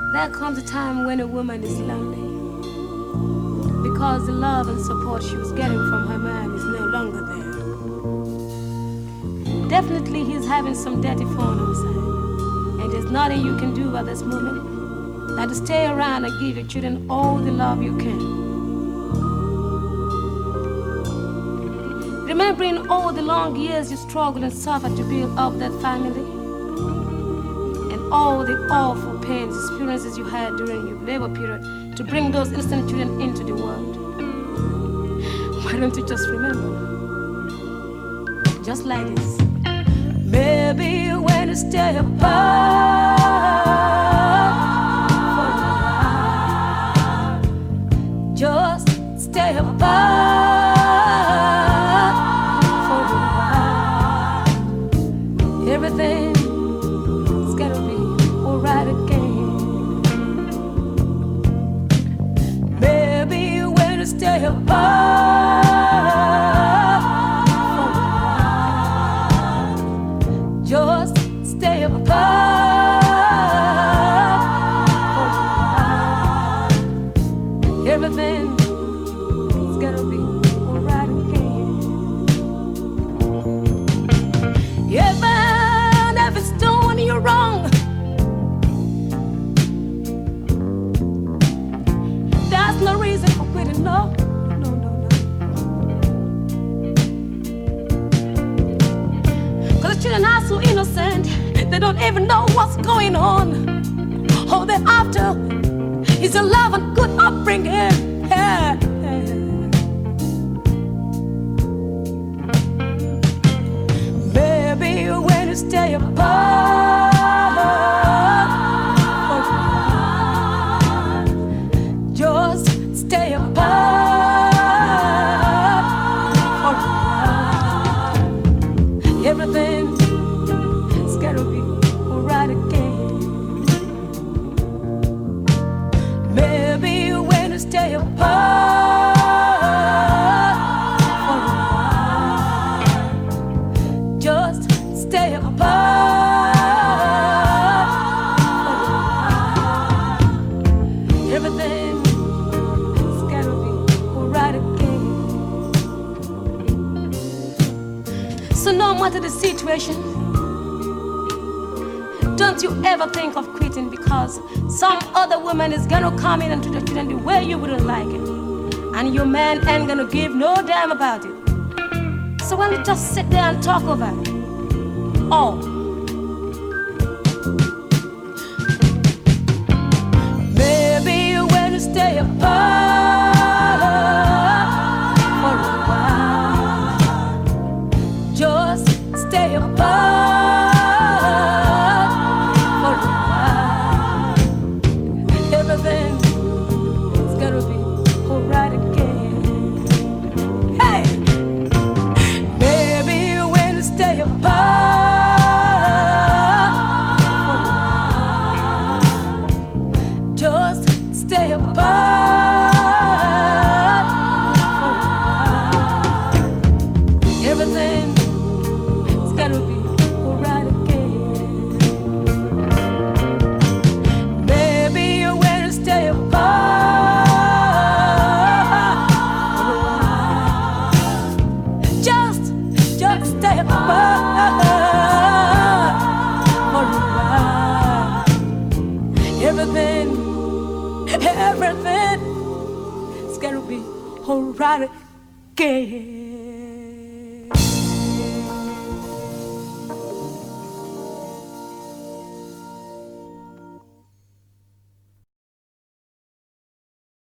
There comes a time when a woman is lonely because the love and support she was getting from her man is no longer there. Definitely he's having some dirty phone on his head, and there's nothing you can do at this moment than to stay around and give your children all the love you can. Remembering all the long years you struggled and suffered to build up that family, all the awful pains, experiences you had during your labor period to bring those innocent children into the world. Why don't you just remember? Just like this. Maybe when you stay apart for a while, just stay apart for a while. Everything right again. Maybe when you stay apart for a while, just stay apart for a while. Everything's gonna be alright again. Even if it's doing you wrong, no reason for quitting, no. Cause the children are so innocent, they don't even know what's going on. All they're after is a love and good upbringing. Yeah. Baby, when you stay apart, stay apart for a while. Everything's gotta be alright again. Maybe when you stay apart for a while, just stay apart for a while. Everything so no matter the situation, don't you ever think of quitting, because some other woman is gonna come in and treat the children the way you wouldn't like it, and your man ain't gonna give no damn about it. So why don't you just sit there and talk over it? Oh, maybe when you stay apart for a while, just stay apart for a while. Everything's gonna be alright again. Hey, maybe when you stay apart for a while, just stay apart for a while. Everything gotta be alright again. Baby, when you stay apart for a while, just stay apart for a while. Everything's gonna be alright again.